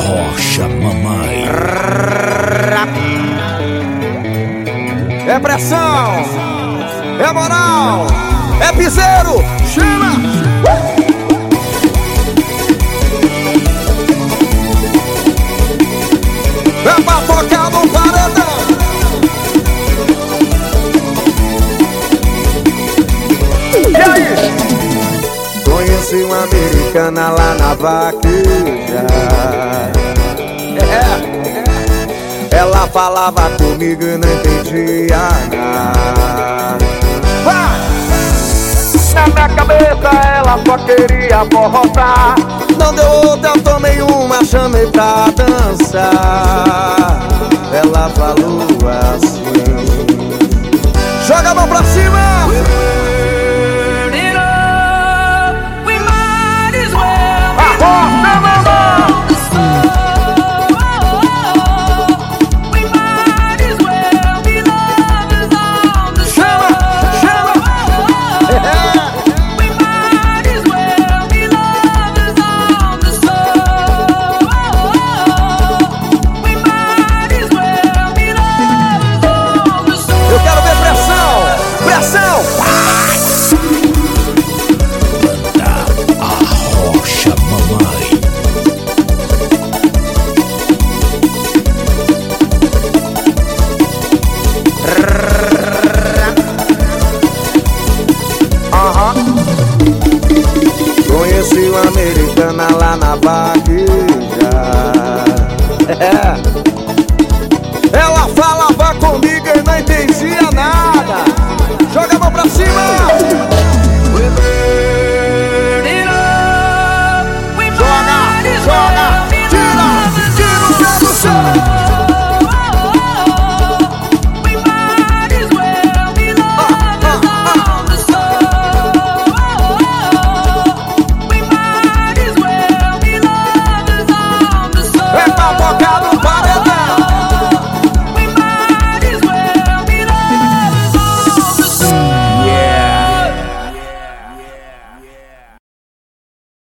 Arrocha mamãe. É pressão, é moral, é piseiro, chama! É pra tocar no paredão. E aí? Conheci uma americana lá na vaqueira. Ela falava comigo e não entendia nada. Na minha cabeça ela só queria forrotar. Não deu outra, eu tomei uma, chamei pra dançar. Ela falou assim: joga a mão pra cima! Arrocha mamãe. Conheci uma americana lá na vaqueira.